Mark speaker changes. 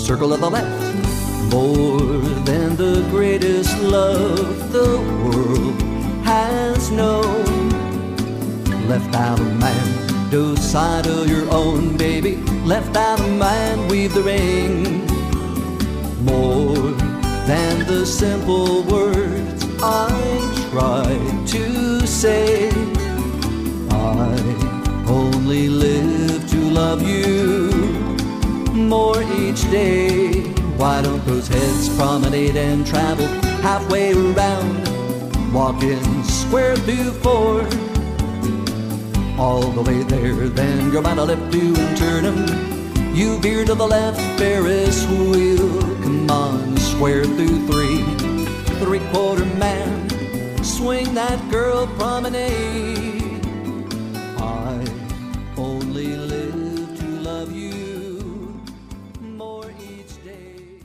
Speaker 1: circle of the left. More than the greatest love the world has known. Left out a man, decide of your own, baby. Left out a man, weave the ring. More than the simple words I tried to say. I only live to love you more each day. Why don't those heads promenade and travel halfway around, walking square through four? All the way there, then you're bound to left to Turnham. You veer to the left, Ferris wheel. Come on, square through three. Three-quarter man, swing that girl promenade.